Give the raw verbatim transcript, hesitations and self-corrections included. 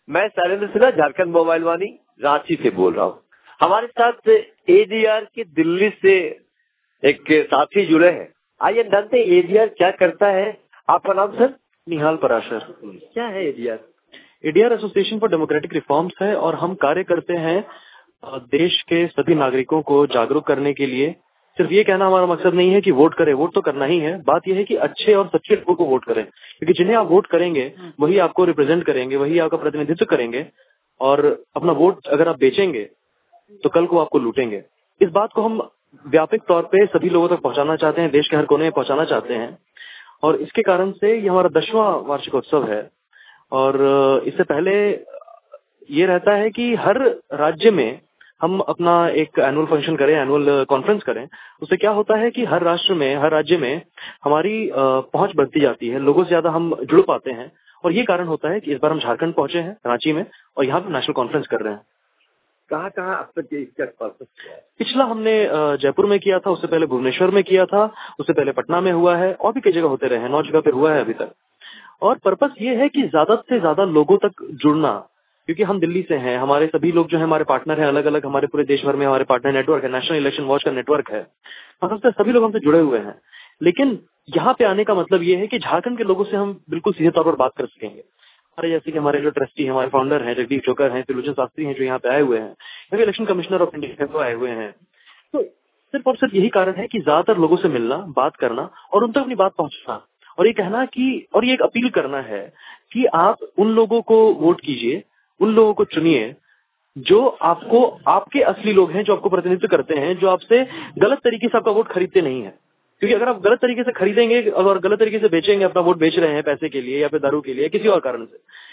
मैं शैलेंद्र सिन्हा, झारखंड मोबाइल वाणी रांची से बोल रहा हूँ। हमारे साथ एडीआर के दिल्ली से एक साथी जुड़े हैं। आइए जानते हैं एडीआर क्या करता है। आपका नाम सर? निहाल पराशर। क्या है ADR? ADR association for democratic reforms है और हम कार्य करते हैं देश के सभी नागरिकों को जागरूक करने के लिए। सिर्फ ये कहना हमारा मकसद नहीं है कि वोट करें, वोट तो करना ही है। बात यह है कि अच्छे और सच्चे लोगों को वोट करें, क्योंकि जिन्हें आप वोट करेंगे वही आपको रिप्रेजेंट करेंगे, वही आपका प्रतिनिधित्व करेंगे। और अपना वोट अगर आप बेचेंगे तो कल को आपको लूटेंगे। इस बात को हम व्यापक तौर पे सभी लोगों तक पहुंचाना चाहते हैं, देश के हर कोने में पहुंचाना चाहते हैं। और इसके कारण से ये हमारा दसवां वार्षिकोत्सव है। और इससे पहले ये रहता है कि हर राज्य में हम अपना एक एनुअल फंक्शन करें, एनुअल कॉन्फ्रेंस करें। उससे क्या होता है कि हर राष्ट्र में, हर राज्य में हमारी पहुंच बढ़ती जाती है, लोगों से ज्यादा हम जुड़ पाते हैं। और ये कारण होता है कि इस बार हम झारखंड पहुंचे हैं, रांची में, और यहाँ पे नेशनल कॉन्फ्रेंस कर रहे हैं। कहाँ कहाँ अब तक इसका प्रोसेस किया है? पिछला हमने जयपुर में किया था, उससे पहले भुवनेश्वर में किया था, उससे पहले पटना में हुआ है, और भी कई जगह होते रहे हैं। नौ जगह पे हुआ है अभी तक। और पर्पस ये है कि ज्यादा से ज्यादा लोगों तक जुड़ना, क्योंकि हम दिल्ली से हैं, हमारे सभी लोग जो है हमारे पार्टनर हैं, अलग अलग हमारे पूरे देश भर में हमारे पार्टनर नेटवर्क है, नेशनल इलेक्शन वॉच का नेटवर्क है। मतलब सभी लोग हमसे जुड़े हुए हैं। लेकिन यहाँ पे आने का मतलब ये है कि झारखंड के लोगों से हम बिल्कुल सीधे तौर पर बात कर सकेंगे। हमारे जैसे कि हमारे जो ट्रस्टी हैं, हमारे फाउंडर हैं, जगदीप चोकर हैं, त्रिलोचन शास्त्री हैं, जो यहाँ पे आए हुए हैं, या इलेक्शन कमिश्नर ऑफ इंडिया वो आए हुए हैं। तो सिर्फ और सिर्फ यही कारण है कि ज्यादातर लोगों से मिलना, बात करना और उन तक अपनी बात पहुंचाना, और ये कहना कि, और ये एक अपील करना है कि आप उन लोगों को वोट कीजिए, उन लोगों को चुनिए जो आपको, आपके असली लोग हैं, जो आपको प्रतिनिधित्व करते हैं, जो आपसे गलत तरीके से आपका वोट खरीदते नहीं है। क्योंकि अगर आप गलत तरीके से खरीदेंगे और गलत तरीके से बेचेंगे, अपना वोट बेच रहे हैं पैसे के लिए या फिर दारू के लिए, किसी और कारण से,